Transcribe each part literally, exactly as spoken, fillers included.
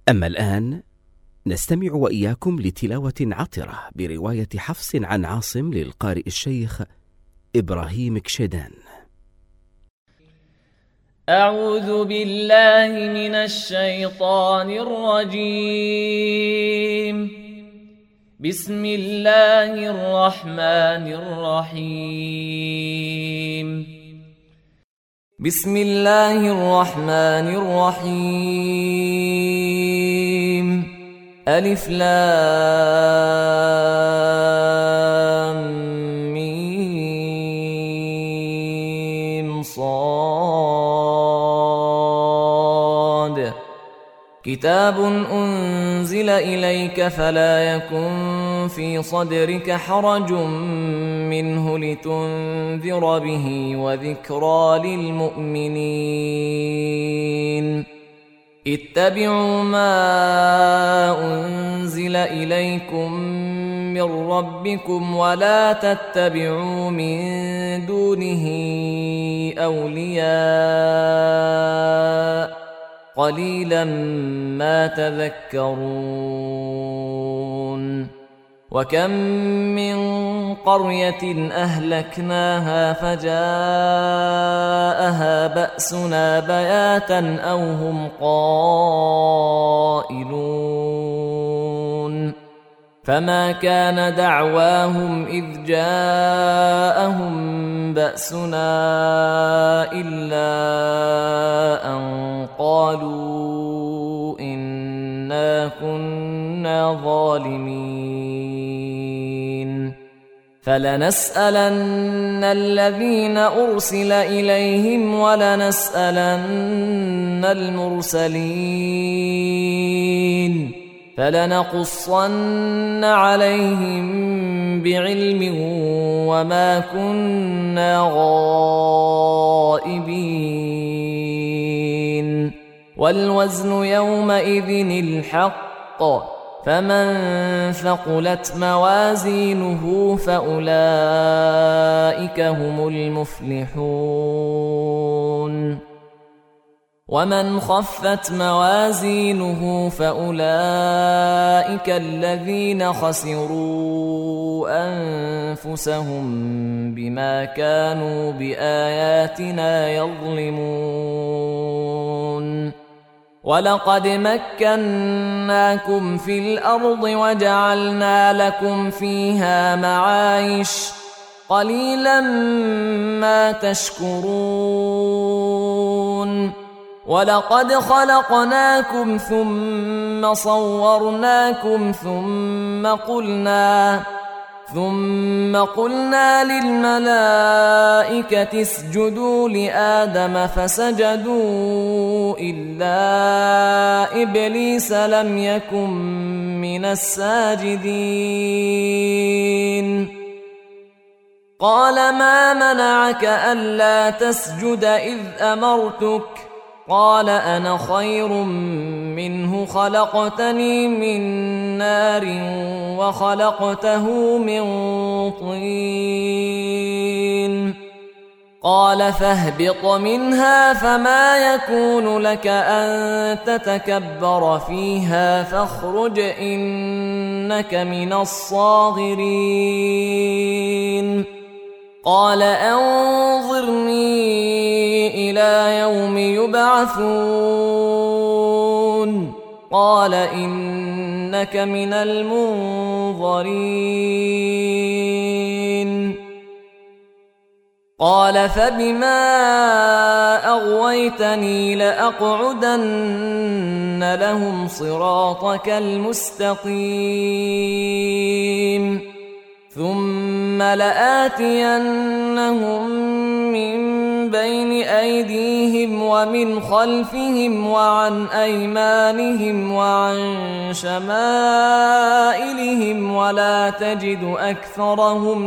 أما الآن نستمع وإياكم لتلاوة عطرة برواية حفص عن عاصم للقارئ الشيخ إبراهيم كشيدان. أعوذ بالله من الشيطان الرجيم. بسم الله الرحمن الرحيم. بسم الله الرحمن الرحيم. ألف لام ميم صاد. كتاب أنزل إليك فلا يكن في صدرك حرج منه لتنذر به وذكرى للمؤمنين. اتبعوا ما أنزل إليكم من ربكم ولا تتبعوا من دونه أولياء قليلا ما تذكرون. وكم من قرية أهلكناها فجاءها بأسنا بياتا أو هم قائلون. فما كان دعواهم إذ جاءهم بأسنا إلا أن قالوا إنا كنا ظالمين. فلنسألن الذين أرسل إليهم ولنسألن المرسلين فلنقصن عليهم بعلم وما كنا غائبين. والوزن يومئذ الحق فمن ثقلت موازينه فأولئك هم المفلحون. ومن خفت موازينه فأولئك الذين خسروا أنفسهم بما كانوا بآياتنا يظلمون. ولقد مكناكم في الأرض وجعلنا لكم فيها معايش قليلا ما تشكرون. ولقد خلقناكم ثم صورناكم ثم قلنا ثم قلنا للملائكة اسجدوا لآدم فسجدوا إلا إبليس لم يكن من الساجدين. قال ما منعك ألا تسجد إذ أمرتك؟ قال أنا خير منه خلقتني من نار وخلقته من طين. قال فاهبط منها فما يكون لك أن تتكبر فيها فاخرج إنك من الصاغرين. قال أنظرني إلى يوم يبعثون. قال إنك من المنظرين. قال فبما أغويتني لأقعدن لهم صراطك المستقيم ثم لآتينهم من بين أيديهم ومن خلفهم وعن أيمانهم وعن شمائلهم ولا تجد أكثرهم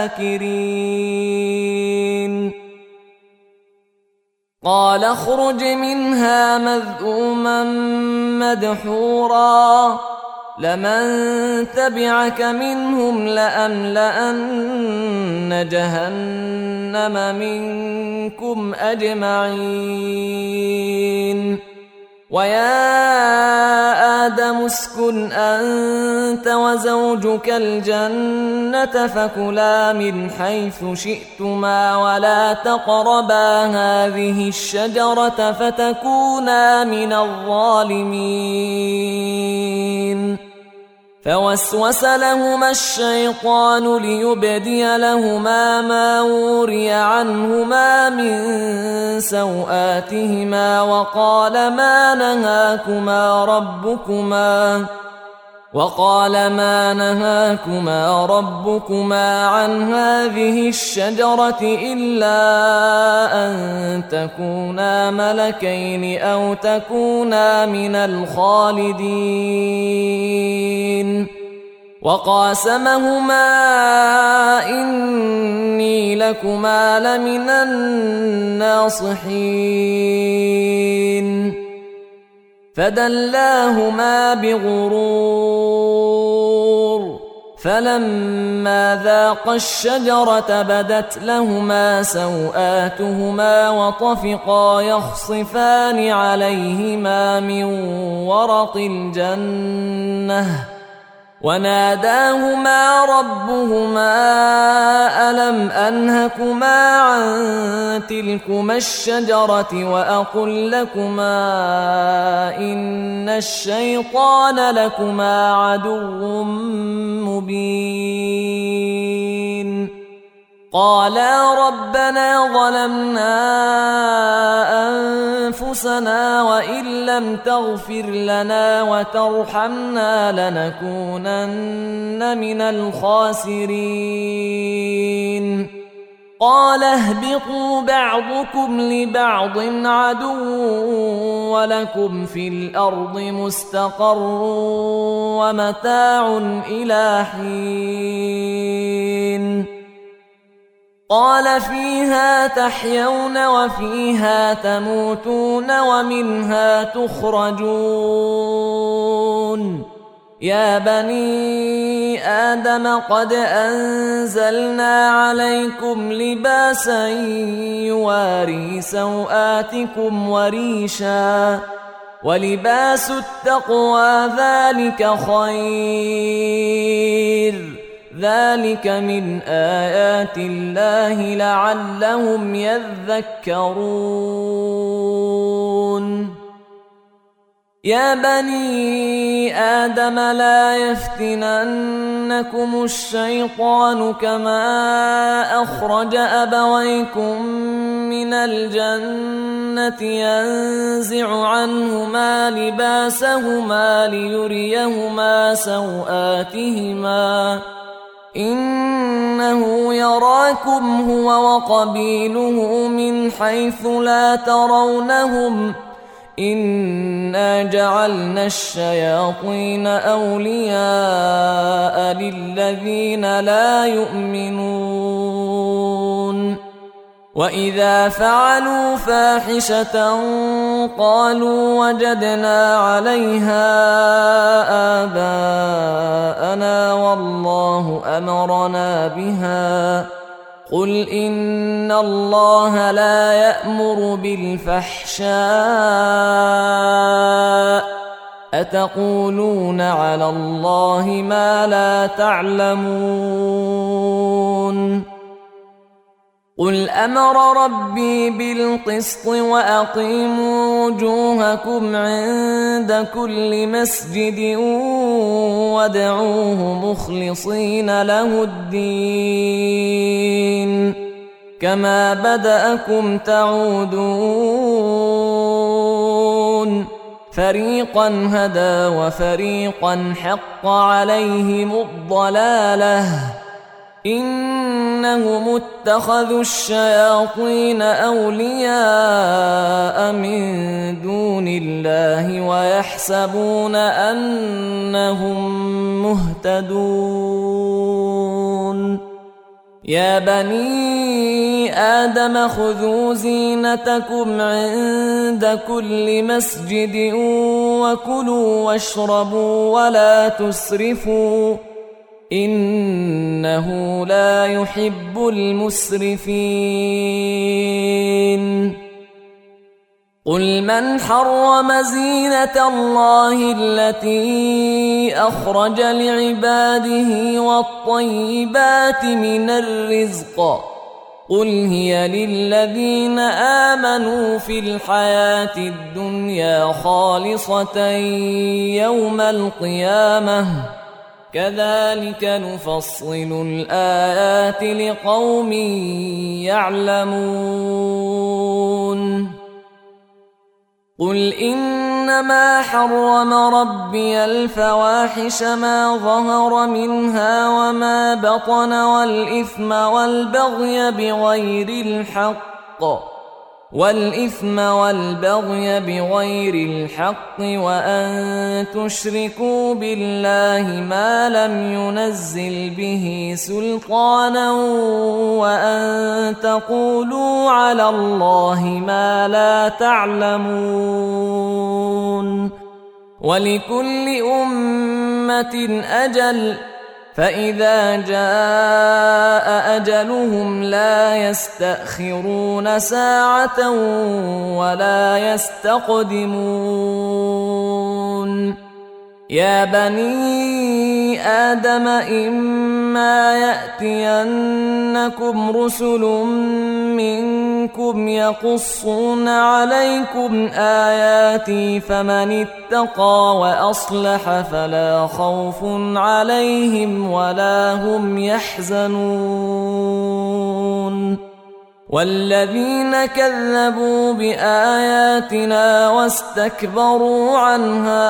شاكرين. قال اخرج منها مذءوما مدحورا لمن تبعك منهم لأملأن جهنم منكم أجمعين. ويا آدم اسكن أنت وزوجك الجنة فكلا من حيث شئتما ولا تقربا هذه الشجرة فتكونا من الظالمين فوسوس لهما الشيطان ليبدي لهما ما وري عنهما من سوآتهما وقال ما نهاكما ربكما وقال ما نهاكما ربكما عن هذه الشجرة إلا أن تكونا ملكين أو تكونا من الخالدين وقاسمهما إني لكما لمن الناصحين فدلاهما بغرور فلما ذاقا الشجرة بدت لهما سوآتهما وطفقا يخصفان عليهما من ورق الجنة وناداهما ربهما ألم أنهكما عن تلكما الشجرة وأقل لكما إن الشيطان لكما عدو مبين قالا ربنا ظلمنا أنفسنا وإن لم تغفر لنا وترحمنا لنكونن من الخاسرين قال اهبطوا بعضكم لبعض عدو ولكم في الأرض مستقر ومتاع إلى حين قال فيها تحيون وفيها تموتون ومنها تخرجون يا بني آدم قد أنزلنا عليكم لباسا يواري سوآتكم وريشا ولباس التقوى ذلك خير ذلك من آيات الله لعلهم يذكرون يا بني آدم لا يفتننكم الشيطان كما أخرج أبويكم من الجنة ينزع عنهما لباسهما ليريهما سوآتهما إنه يراكم هو وقبيله من حيث لا ترونهم إنا جعلنا الشياطين أولياء للذين لا يؤمنون وإذا فعلوا فاحشة قالوا وجدنا عليها آباءنا والله أمرنا بها قل إن الله لا يأمر بالفحشاء أتقولون على الله ما لا تعلمون قل أمر ربي بالقسط وأقيموا وجوهكم عند كل مسجد وادعوه مخلصين له الدين كما بدأكم تعودون فريقا هدى وفريقا حق عليهم الضلالة إنهم اتخذوا الشياطين أولياء من دون الله ويحسبون أنهم مهتدون يا بني آدم خذوا زينتكم عند كل مسجد وكلوا واشربوا ولا تسرفوا إنه لا يحب المسرفين قل من حرم زينة الله التي أخرج لعباده والطيبات من الرزق قل هي للذين آمنوا في الحياة الدنيا خالصة يوم القيامة كذلك نفصل الآيات لقوم يعلمون قل إنما حرم ربي الفواحش ما ظهر منها وما بطن والإثم والبغي بغير الحق والإثم والبغي بغير الحق وأن تشركوا بالله ما لم ينزل به سلطانا وأن تقولوا على الله ما لا تعلمون ولكل أمة أجل فإذا جاء أجلهم لا يستأخرون ساعة ولا يستقدمون يا بني آدم إما يأتينكم رسل منكم يقصون عليكم آياتي فمن اتقى وأصلح فلا خوف عليهم ولا هم يحزنون والذين كذبوا بآياتنا واستكبروا عنها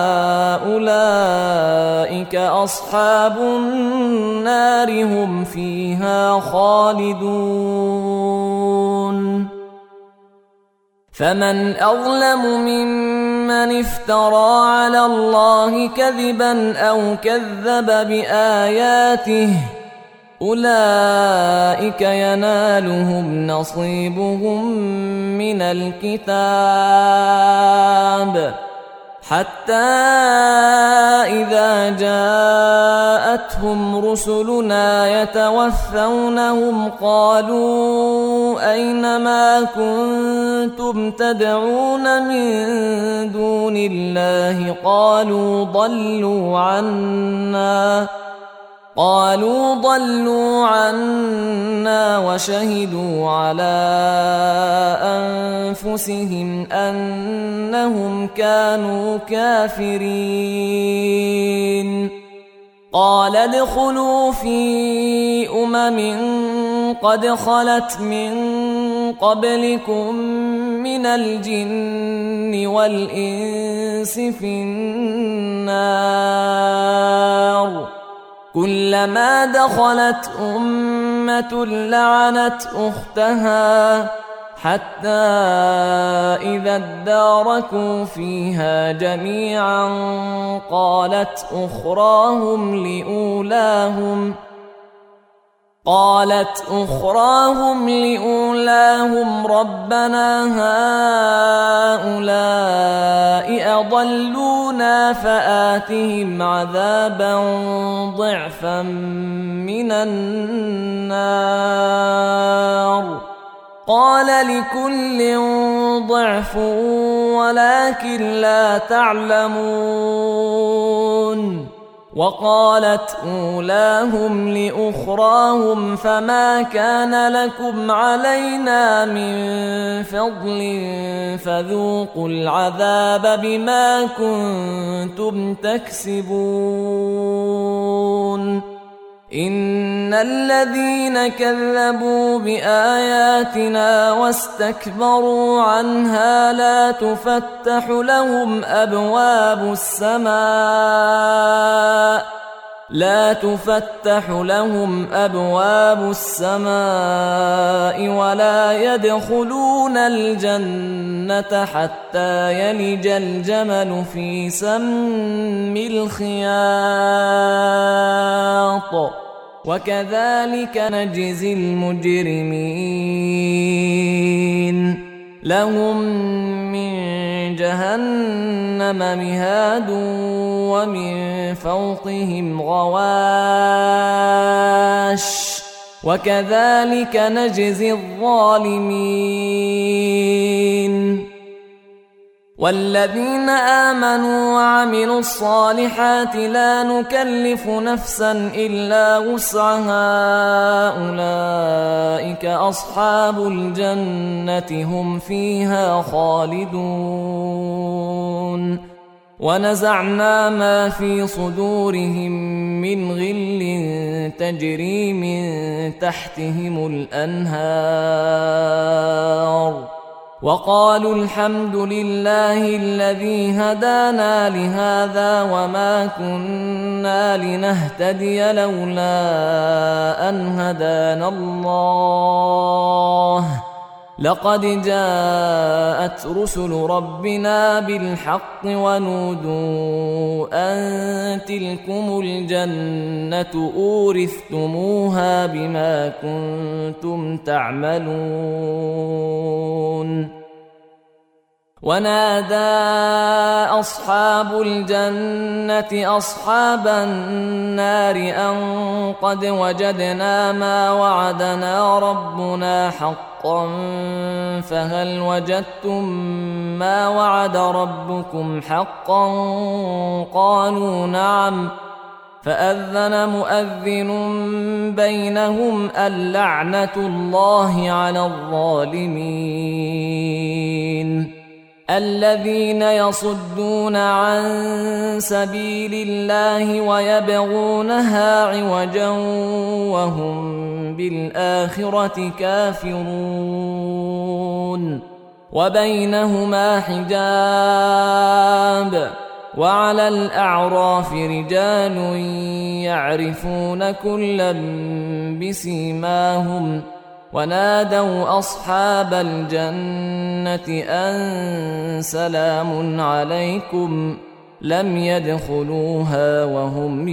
أولئك أصحاب النار هم فيها خالدون فمن أظلم ممن افترى على الله كذبا أو كذب بآياته أولئك ينالهم نصيبهم من الكتاب حتى إذا جاءتهم رسلنا يتوفونهم قالوا أين ما كنتم تدعون من دون الله قالوا ضلوا عنا قالوا ضلوا عنا وشهدوا على أنفسهم أنهم كانوا كافرين قال ادخلوا في أمم قد خلت من قبلكم من الجن والإنس في النار كلما دخلت أمة لعنت أختها حتى إذا اداركوا فيها جميعا قالت أخراهم لأولاهم قالت أخراهم لأولاهم ربنا هؤلاء أضلونا فآتهم عذابا ضعفا من النار قال لكل ضعف ولكن لا تعلمون وقالت أولاهم لأخراهم فما كان لكم علينا من فضل فذوقوا العذاب بما كنتم تكسبون إن الذين كذبوا بآياتنا واستكبروا عنها لا تفتح لهم أبواب السماء لا تفتح لهم أبواب السماء ولا يدخلون الجنة حتى يلج الجمل في سم الخياط وكذلك نجزي المجرمين لهم من جهنم مهاد ومن فوقهم غواش وكذلك نجزي الظالمين والذين آمنوا وعملوا الصالحات لا نكلف نفسا إلا وسعها أولئك أصحاب الجنة هم فيها خالدون ونزعنا ما في صدورهم من غل تجري من تحتهم الأنهار وقالوا الحمد لله الذي هدانا لهذا وما كنا لنهتدي لولا أن هدانا الله لقد جاءت رسل ربنا بالحق ونودوا أن تلكم الجنة أورثتموها بما كنتم تعملون ونادى أصحاب الجنة أصحاب النار أن قد وجدنا ما وعدنا ربنا حقا فهل وجدتم ما وعد ربكم حقا قالوا نعم فأذن مؤذن بينهم اللعنة الله على الظالمين الذين يصدون عن سبيل الله ويبغونها عوجا وهم بالآخرة كافرون وبينهما حجاب وعلى الأعراف رجال يعرفون كلا بسيماهم ونادوا أصحاب الجنة أن سلام عليكم لم يدخلوها وهم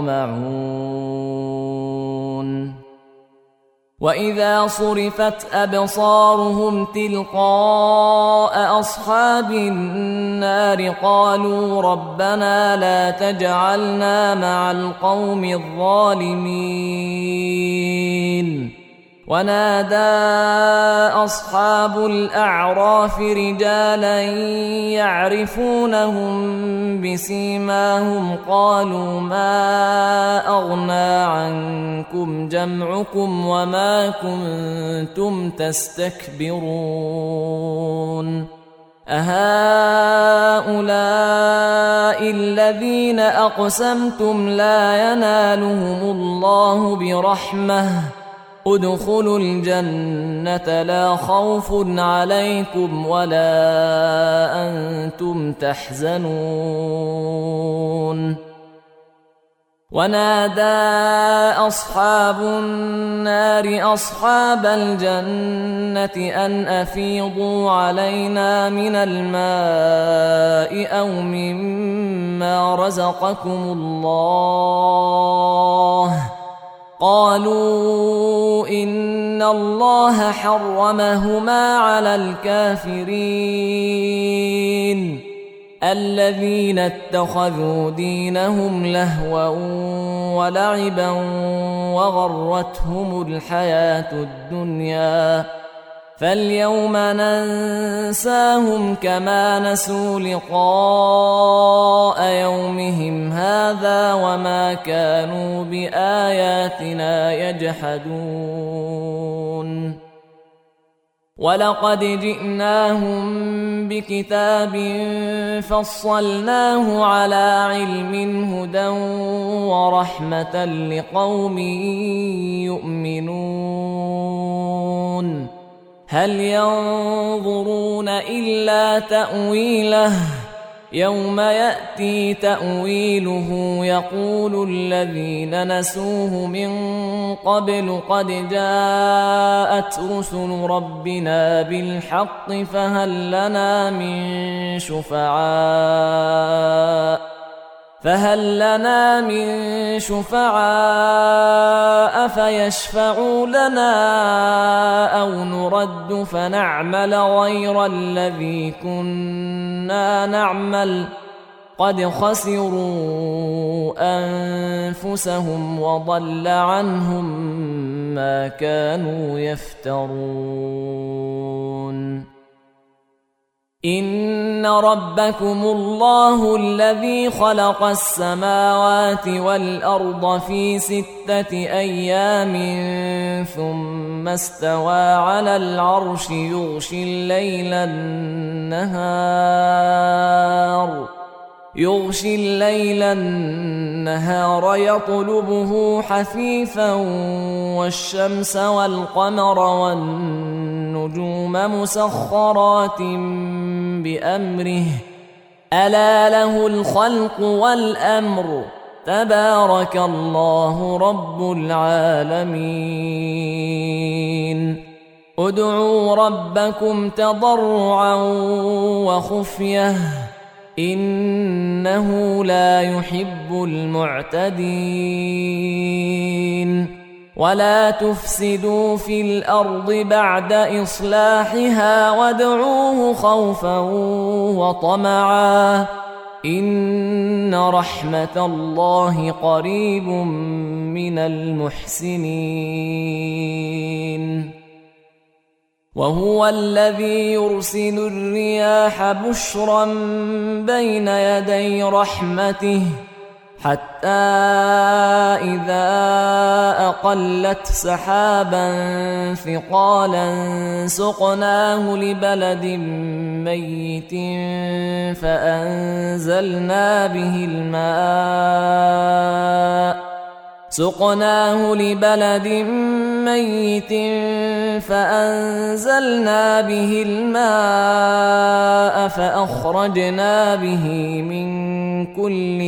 يطمعون وإذا صرفت أبصارهم تلقاء أصحاب النار قالوا ربنا لا تجعلنا مع القوم الظالمين ونادى أصحاب الأعراف رجالا يعرفونهم بسيماهم قالوا ما أغنى عنكم جمعكم وما كنتم تستكبرون أهؤلاء الذين أقسمتم لا ينالهم الله برحمة ادخلوا الجنة لا خوف عليكم ولا أنتم تحزنون ونادى أصحاب النار أصحاب الجنة أن أفيضوا علينا من الماء أو مما رزقكم الله قالوا إن الله حرمهما على الكافرين الذين اتخذوا دينهم لهوا ولعبا وغرتهم الحياة الدنيا فاليوم ننساهم كما نسوا لقاء يومهم هذا وما كانوا بآياتنا يجحدون ولقد جئناهم بكتاب فصلناه على علم هدى ورحمة لقوم يؤمنون هل ينظرون إلا تأويله يوم يأتي تأويله يقول الذين نسوه من قبل قد جاءت رسل ربنا بالحق فهل لنا من شفعاء فهل لنا من شفعاء فيشفعوا لنا أو نرد فنعمل غير الذي كنا نعمل قد خسروا أنفسهم وضل عنهم ما كانوا يفترون إن ربكم الله الذي خلق السماوات والأرض في ستة أيام ثم استوى على العرش يغشي الليل النهار يغشي الليل النهار يطلبه حثيثا والشمس والقمر والنجوم مسخرات بأمره ألا له الخلق والأمر تبارك الله رب العالمين ادعوا ربكم تضرعا وخفية إنه لا يحب المعتدين ولا تفسدوا في الأرض بعد إصلاحها وادعوه خوفا وطمعا إن رحمة الله قريب من المحسنين وهو الذي يرسل الرياح بشرا بين يدي رحمته حتى إذا أقلت سحابا ثقالا سقناه لبلد ميت فأنزلنا به الماء سقناه لبلد ميت فأنزلنا به الماء فأخرجنا به من كل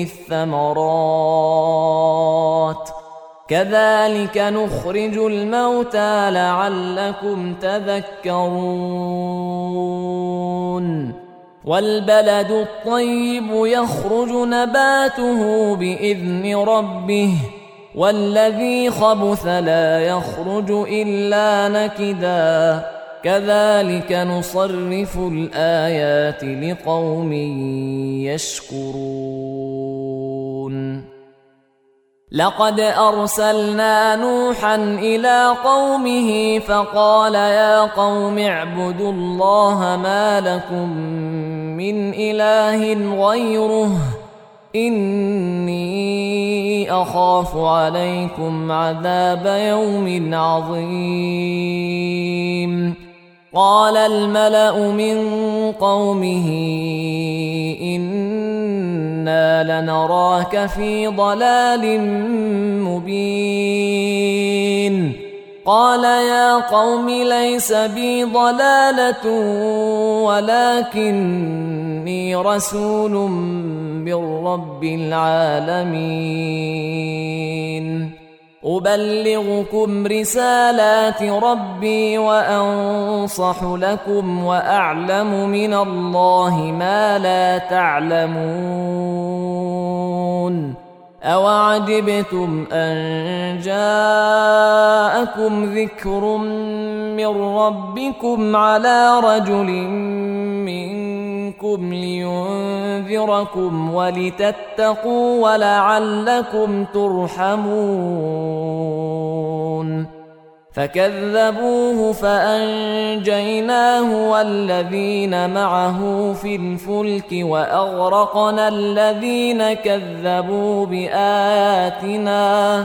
الثمرات كذلك نخرج الموتى لعلكم تذكرون والبلد الطيب يخرج نباته بإذن ربه والذي خبث لا يخرج إلا نكدا كذلك نصرف الآيات لقوم يشكرون لقد أرسلنا نوحا إلى قومه فقال يا قوم اعبدوا الله ما لكم من إله غيره إني أخاف عليكم عذاب يوم عظيم قال الملأ من قومه إنا لنراك في ضلال مبين قال يا قوم ليس بي ضلالة ولكني رسول من رب العالمين أبلغكم رسالات ربي وأنصح لكم وأعلم من الله ما لا تعلمون أوعجبتم أن جاءكم ذكر من ربكم على رجل منكم لينذركم ولتتقوا ولعلكم ترحمون فكذبوه فأنجيناه والذين معه في الفلك وأغرقنا الذين كذبوا بآياتنا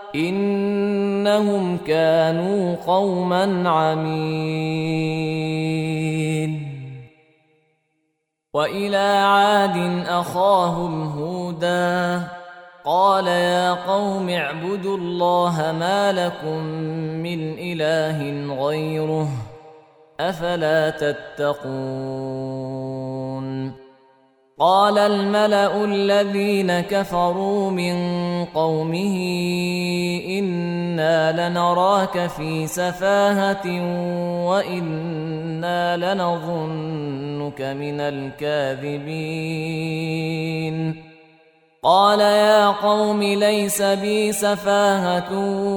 إنهم كانوا قوما عمين وإلى عاد أخاهم هودا قال يا قوم اعبدوا الله ما لكم من إله غيره أفلا تتقون قال الملأ الذين كفروا من قومه إنا لنراك في سفاهة وإنا لنظنك من الكاذبين قال يا قوم ليس بي سفاهة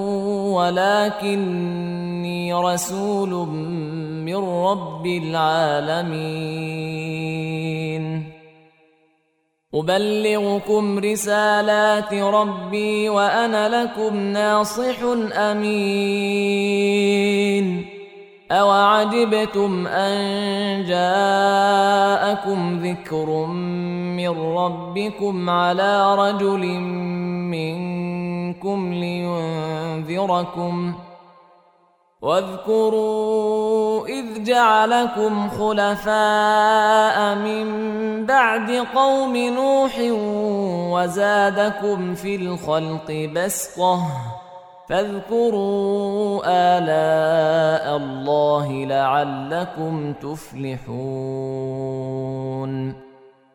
ولكني رسول من رب العالمين أبلغكم رسالات ربي وأنا لكم ناصح أمين أوعجبتم أن جاءكم ذكر من ربكم على رجل منكم لينذركم واذكروا إذ جعلكم خلفاء من بعد قوم نوح وزادكم في الخلق بسطة فاذكروا آلاء الله لعلكم تفلحون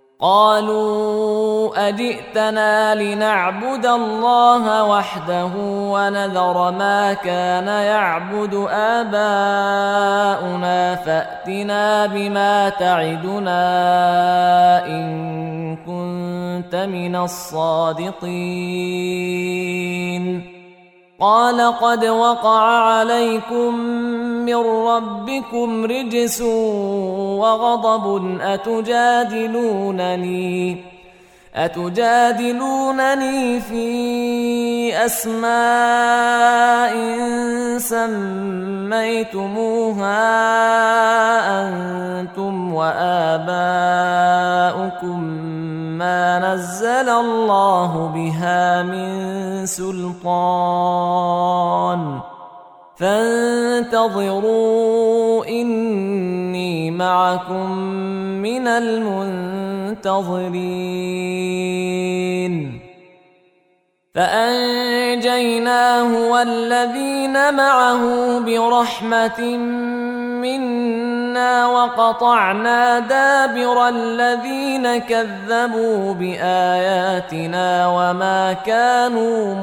قالوا أجئتنا لنعبد الله وحده ونذر ما كان يعبد آباؤنا فأتنا بما تعدنا إن كنت من الصادقين قال قد وقع عليكم من ربكم رجس وغضب أتجادلونني أتجادلونني في أسماء سميتموها أنتم وآباؤكم ما نزل الله بها من سلطان فانتظروا إني معكم من المنتظرين فأنجيناه والذين معه برحمة منا وقطعنا دابر الذين كذبوا بآياتنا وما كانوا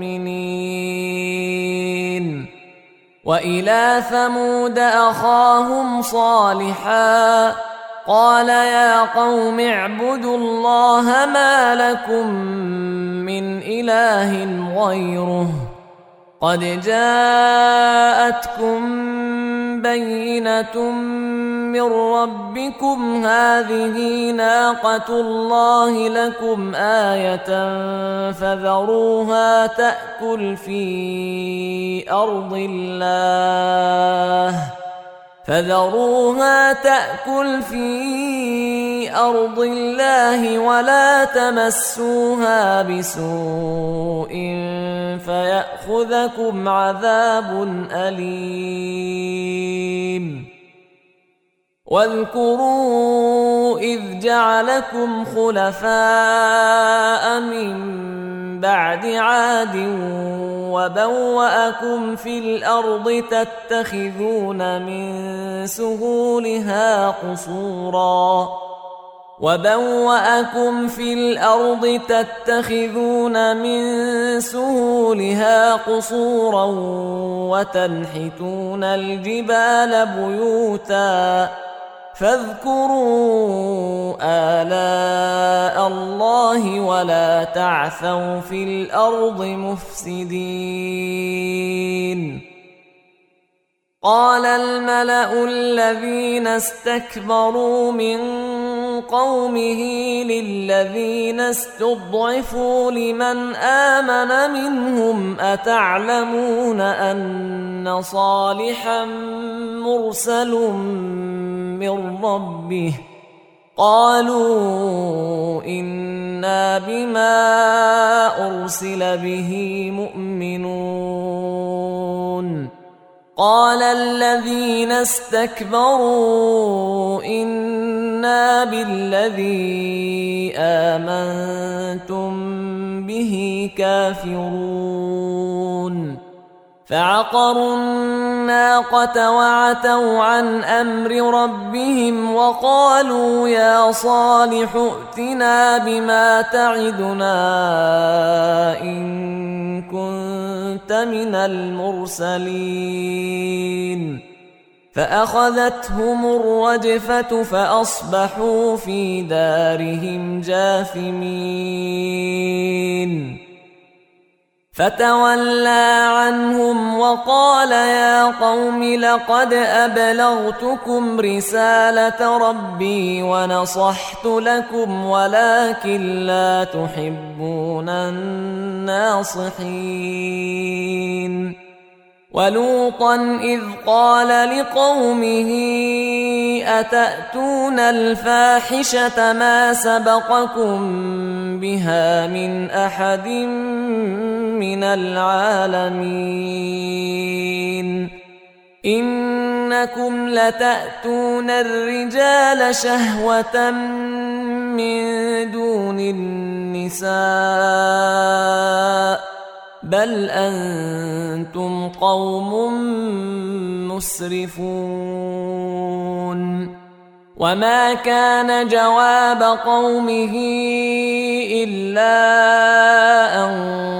مؤمنين وإلى ثمود أخاهم صالحا قال يا قوم اعبدوا الله ما لكم من إله غيره قد جاءتكم بينة من ربكم هذه ناقة الله لكم آية فذروها تأكل في أرض الله فذروها تأكل في أرض الله ولا تمسوها بسوء فيأخذكم عذاب أليم واذكروا إذ جعلكم خلفاء من بعد عاد وبوأكم في الأرض تتخذون من سهولها قصورا وبوأكم في الأرض تتخذون من سهولها قصورا وتنحتون الجبال بيوتا فاذكروا آلاء الله ولا تعثوا في الأرض مفسدين قال الملأ الذين استكبروا من قومه للذين استضعفوا لمن آمن منهم أتعلمون أن صالحا مرسل من ربه قالوا إنا بما أرسل به مؤمنون قال الذين استكبروا إنا بالذي آمنتم به كافرون فعقروا الناقة وعتوا عن أمر ربهم وقالوا يا صالح ائتنا بما تعدنا إن كنت من المرسلين فأخذتهم الرجفة فأصبحوا في دارهم جاثمين فتولى عنهم وقال يا قوم لقد أبلغتكم رسالة ربي ونصحت لكم ولكن لا تحبون الناصحين ولوطا إذ قال لقومه أتأتون الفاحشة ما سبقكم بها من أحد من العالمين إنكم لتأتون الرجال شهوة من دون النساء بل أنتم قوم مسرفون وما كان جواب قومه إلا أن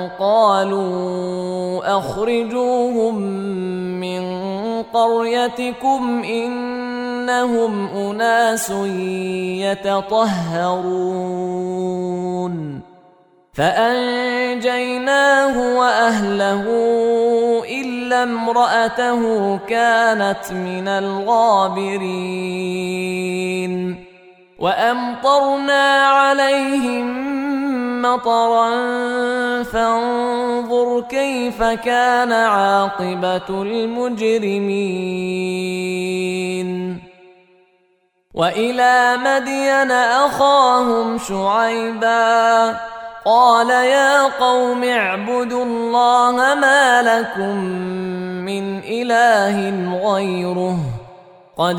قالوا أخرجوهم من قريتكم إنهم أناس يتطهرون فأنجيناه وأهله إلا امرأته كانت من الغابرين وأمطرنا عليهم مطرا فانظر كيف كان عاقبة المجرمين وإلى مدين أخاهم شعيبا قال يا قوم اعبدوا الله ما لكم من إله غيره قد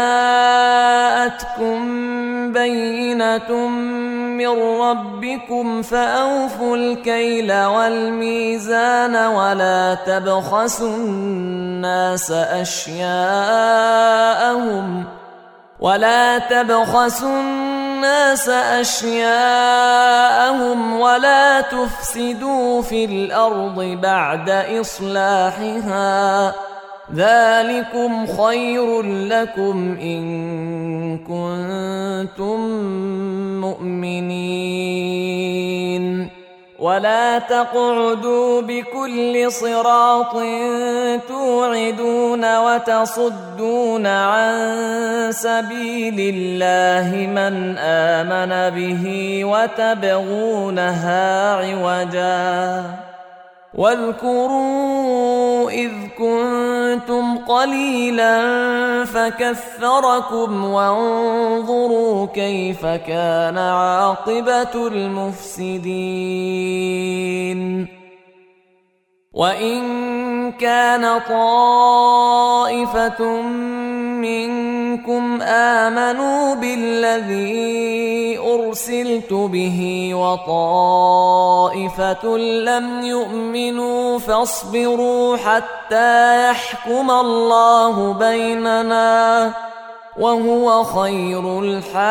جاءتكم بينة من ربكم فأوفوا الكيل والميزان ولا تبخسوا الناس أشياءهم ولا تبخسوا الناس أشياءهم ولا تفسدوا في الأرض بعد إصلاحها ذلكم خير لكم إن كنتم مؤمنين ولا تقعدوا بكل صراط توعدون وتصدون عن سبيل الله من آمن به وتبغونها عوجا واذكروا إذ كنتم قليلا فكثركم وانظروا كيف كان عاقبة المفسدين وإن كان طائفة منكم آمنوا بالذي أرسلت به وطائفة لم يؤمنوا فاصبروا حتى يحكم الله بيننا وهو خير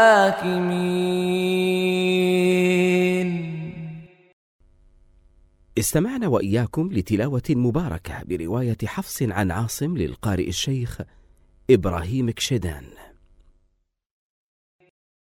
الحاكمين. استمعنا وإياكم لتلاوة مباركة برواية حفص عن عاصم للقارئ الشيخ إبراهيم كشدان.